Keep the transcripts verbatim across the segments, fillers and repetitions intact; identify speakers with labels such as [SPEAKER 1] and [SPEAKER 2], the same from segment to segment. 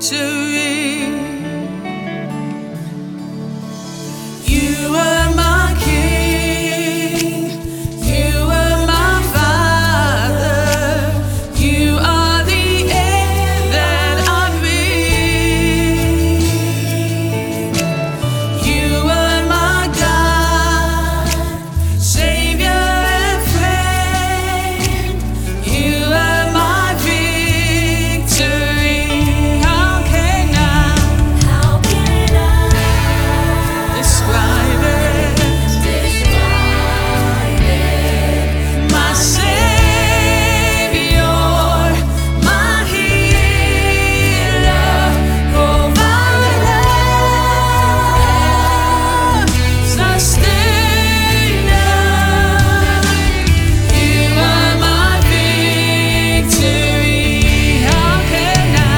[SPEAKER 1] victory. You are my King, you are my Father, you are the air that I breathe. You are my God, Savior and friend, you are my victory. How can I,
[SPEAKER 2] How can I
[SPEAKER 1] describe it?
[SPEAKER 2] describe it?
[SPEAKER 1] My Savior, my healer, provider, sustainer. You are my victory. How can I,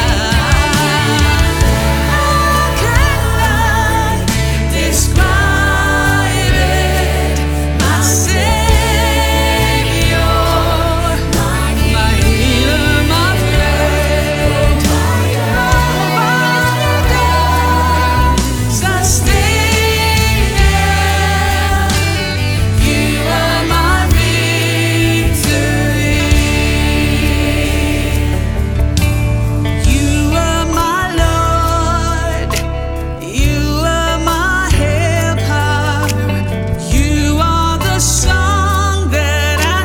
[SPEAKER 1] how can I describe it? My Savior, my healer, my friend, provider, sustainer. You are my victory. You are my Lord. You are my helper. You are the song that I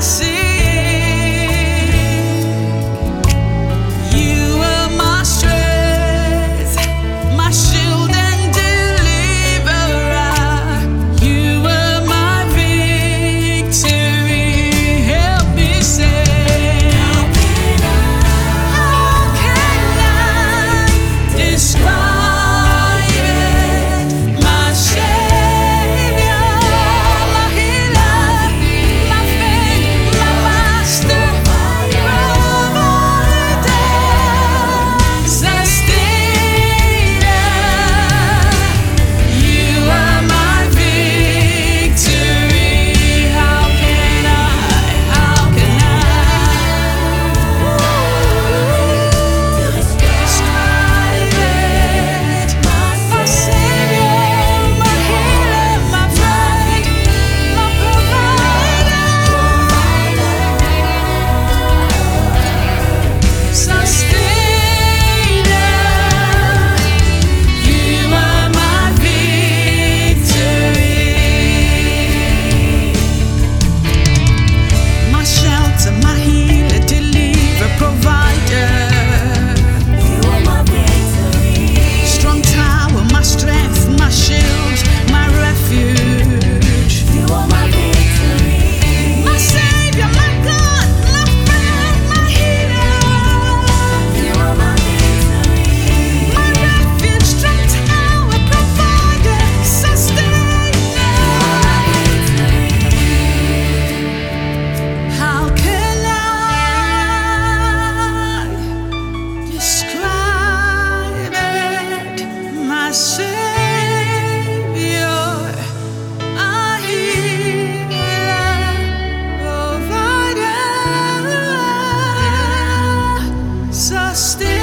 [SPEAKER 1] sing. You are my strength, my shield and deliverer. You are my victory. Help me say, how can I describe it? My Savior, my healer, my friend, my master, provider, sustainer. You are my victory. How can I, how can I describe it? My Savior, my healer, my friend, my provider, sustainer. You are my victory. My shelter, my healer, deliverer, provider.
[SPEAKER 2] You are my victory.
[SPEAKER 1] Strong tower, my strength, my shield, my refuge.
[SPEAKER 2] You are my victory.
[SPEAKER 1] My Savior, my God, my friend, my healer.
[SPEAKER 2] You are my victory.
[SPEAKER 1] My refuge, strong tower, provider, sustainer. How can I describe it? My Savior, my healer, provider, sustainer.